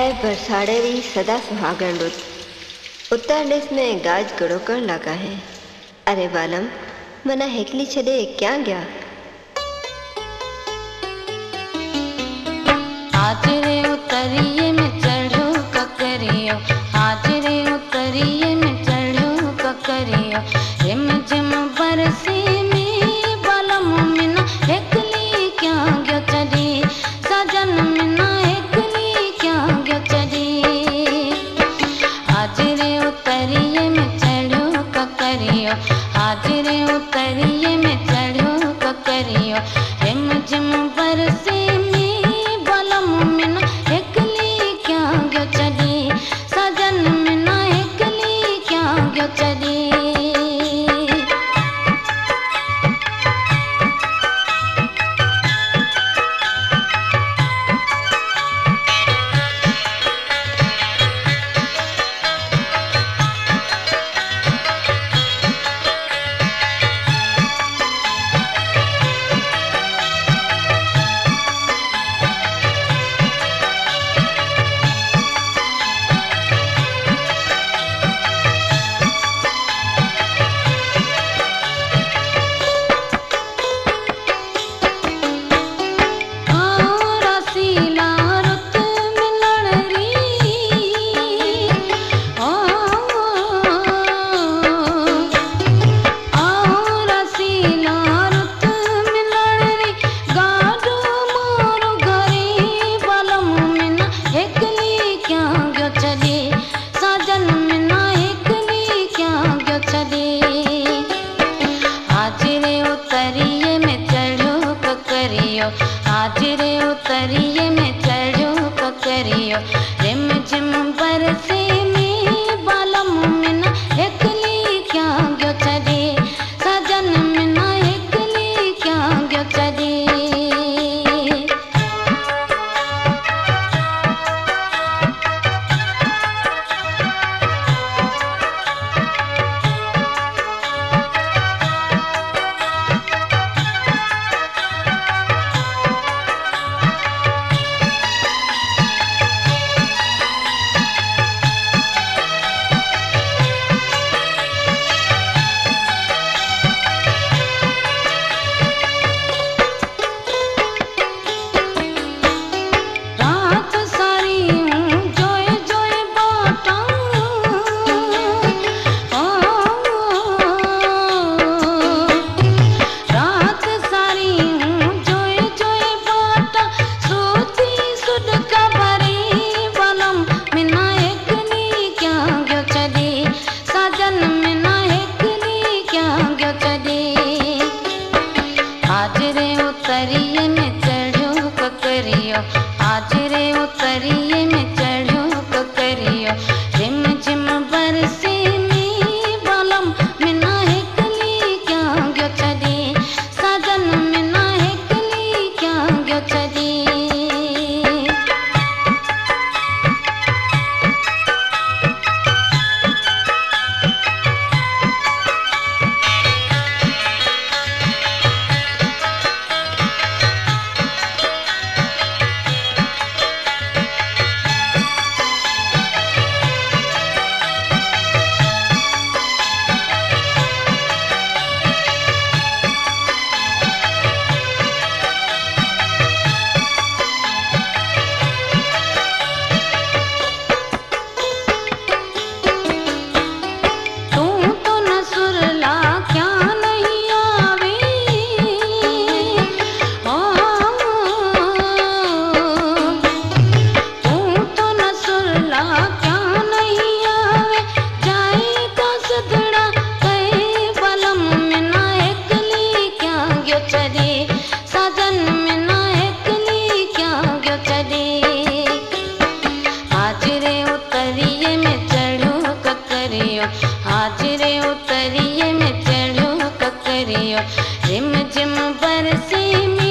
बरसाड़े री सदा सुहागण रुत उत्तर देश में गाज गड़ोकण लगा है। अरे बालम मना हेकली छदे क्या गया। आज रे उतरिए में चढ़ो ककरियो, आज रे उतरिए में चढ़ो ककरियो, रिम झिम बरसे में बालम मिना हेकली क्या गयो चढ़ी, सजन मिना हेकली क्या गयो चढ़ी। आज रे उतरिए में चढ़ो ककरियो, आज रे उतरिए में चढ़ो ककरियो, रिम झिम बरसे में बालम मिना हेकली क्या गयो चढ़ी, सजन मिना हेकली क्या गयो चढ़ी। आज रे उतरिए में चढ़ो ककरियो, रिम झिम बरसे में बालम मिना हेकली क्या गयो चढ़ी, सजन मिना हेकली क्या गयो चढ़ी। आज रे उतरिए में चढ़ो ककरियो, आज रे उतरिए में चढ़ो ककरियो, रिम झिम बरसे में बालम मिना हेकली क्या गयो चढ़ी, सजन मिना हेकली क्या गयो चढ़ी। आज रे उतरिए में चढ़ो ककरियो, रिम झिम बरसे में